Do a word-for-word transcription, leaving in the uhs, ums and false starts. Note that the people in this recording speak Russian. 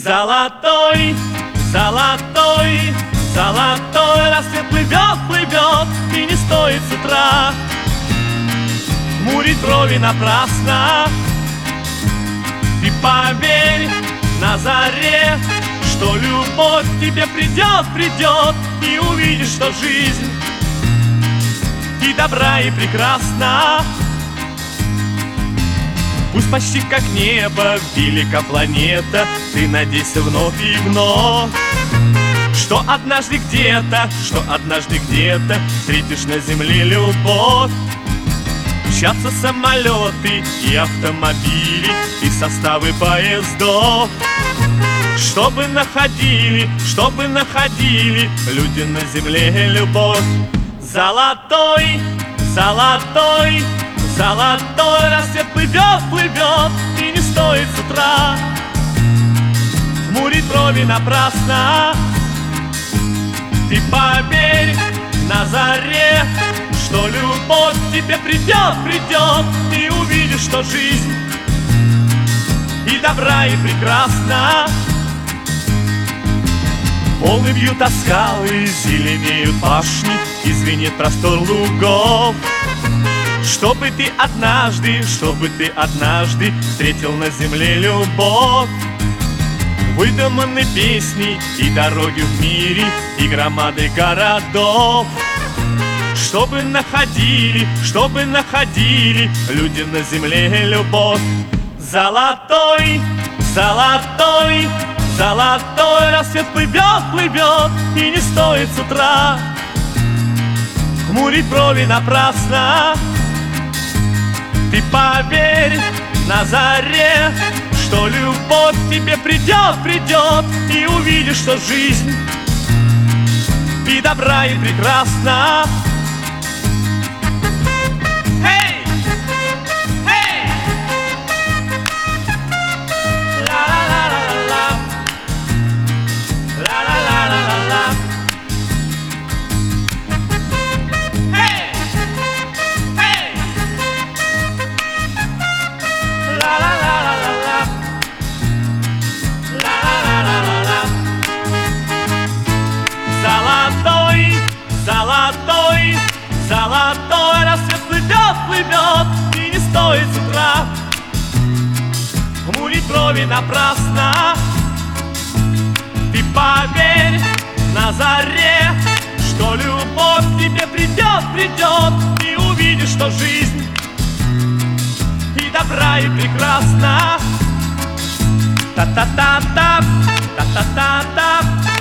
Золотой, золотой, золотой рассвет плывет, плывет, и не стоит с утра хмурить брови напрасно. Ты поверь на заре, что любовь к тебе придет, придет, и увидишь, что жизнь и добра, и прекрасна. Пусть почти как небо, велика планета, ты надейся вновь и вновь, что однажды где-то, что однажды где-то встретишь на земле любовь. Мчатся самолеты и автомобили, и составы поездов, чтобы находили, чтобы находили люди на земле любовь. Золотой, золотой, золотой рассвет плывет, плывет, и не стоит с утра хмурить брови напрасно. Ты поверь на заре, что любовь к тебе придет, придет, и увидишь, что жизнь и добра, и прекрасна. Волны бьют о скалы, зеленеют пашни, и звенит простор лугов, чтобы ты однажды, чтобы ты однажды встретил на земле любовь. Выдуманы песни и дороги в мире, и громады городов, чтобы находили, чтобы находили люди на земле любовь. Золотой, золотой, золотой рассвет плывет, плывет, и не стоит с утра хмурить брови напрасно. Ты поверь на заре, что любовь к тебе придет, придет, и увидишь, что жизнь и добра, и прекрасна. Золотой, золотой, золотой рассвет плывет, плывет, и не стоит с утра хмурить брови напрасно. Ты поверь на заре, что любовь к тебе придет, придет, и увидишь, что жизнь и добра, и прекрасна. Та-та-та-та, та-та-та-та.